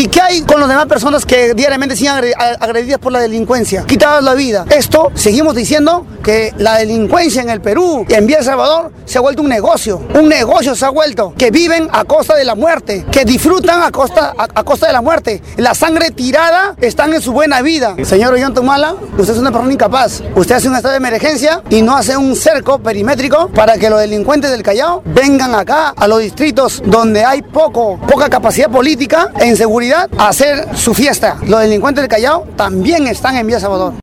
¿Y qué hay con las demás personas que diariamente siguen agredidas por la delincuencia, quitadas la vida? Esto, seguimos diciendo que la delincuencia en el Perú y en Villa El Salvador se ha vuelto un negocio se ha vuelto, que viven a costa de la muerte, que disfrutan a costa de la muerte. La sangre tirada están en su buena vida. Señor Ollanta-Humala, usted es una persona incapaz. Usted hace un estado de emergencia y no hace un cerco perimétrico para que los delincuentes del Callao vengan acá a los distritos donde hay poca capacidad política en seguridad a hacer su fiesta. Los delincuentes del Callao también están en Villa El Salvador.